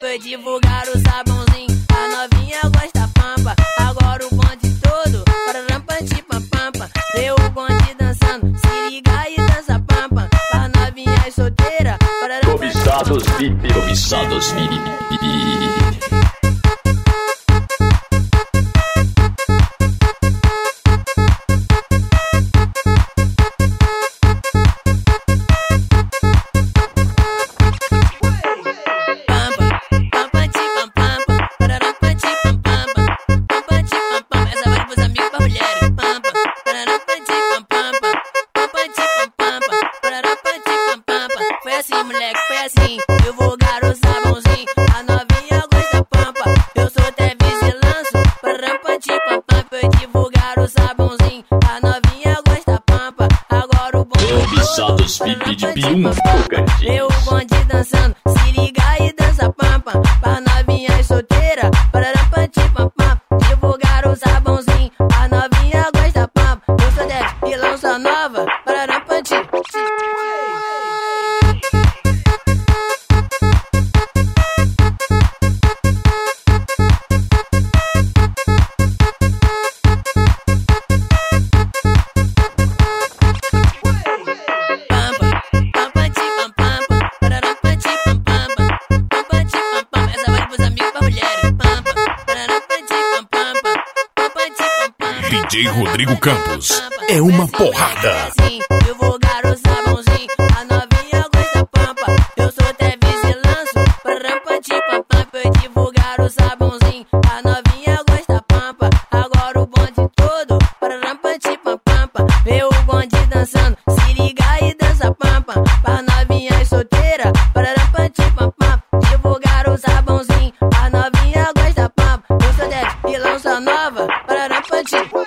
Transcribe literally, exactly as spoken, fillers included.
foi divulgar o sabãozinho. A novinha gosta pampa, agora o bonde todo para rampante pampa. Vê o bonde dançando, se liga e dança pampa. A novinha é solteira para Cobiçados V I P, cobiçados V I P. Moleque, foi assim, divulgar o sabãozinho. A novinha gosta pampa, eu sou até vigilanço. Para rampante pampa, foi divulgar o sabãozinho. A novinha gosta pampa, agora o bonde Cobiçados V I P de P um, vê o bonde dançando, se liga e dança pampa. Pra novinha solteira, para rampante pampa, divulgar o sabãozinho. A novinha gosta pampa, eu sou até e lança nova. Para rampante. D J Rodrigo Campos é uma porrada. Divulgar o sabãozinho, a novinha gosta pampa, eu sou até vigilanço. Para rampante pampa, foi divulgar o sabãozinho. A novinha gosta pampa, agora o bonde todo para rampante pampa. Vê o bonde dançando, se liga e dança pampa. Pra novinha solteira, para rampante pampa, divulgar o sabãozinho. A novinha gosta pampa, eu sou até e lança nova. Para rampante.